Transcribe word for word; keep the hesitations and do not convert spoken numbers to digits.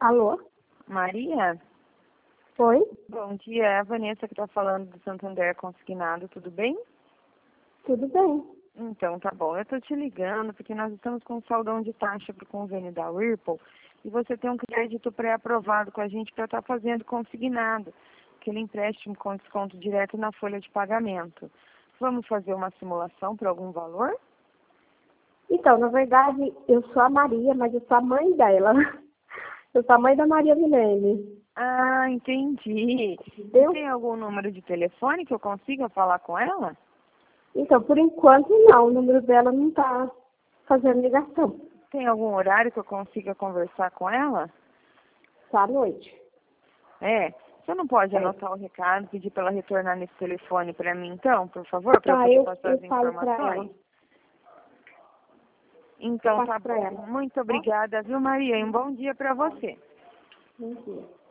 Alô? Maria? Oi? Bom dia, é a Vanessa que está falando do Santander Consignado, tudo bem? Tudo bem? Então, tá bom. Eu estou te ligando porque nós estamos com um saldão de taxa para o convênio da Whirlpool e você tem um crédito pré-aprovado com a gente para estar fazendo consignado, aquele empréstimo com desconto direto na folha de pagamento. Vamos fazer uma simulação por algum valor? Então, na verdade, eu sou a Maria, mas eu sou a mãe dela. Eu sou a mãe da Maria Milene. Ah, entendi. Entendeu? Tem algum número de telefone que eu consiga falar com ela? Então, por enquanto, não. O número dela não está fazendo ligação. Tem algum horário que eu consiga conversar com ela? Só à noite. É. Você não pode É. anotar o recado, pedir para ela retornar nesse telefone para mim, então, por favor, para eu Tá, poder eu, passar eu as falo para ela. informações? Então, Eu tá passo para bom. ela. Muito obrigada, viu, Maria? E um bom dia para você. Bom dia.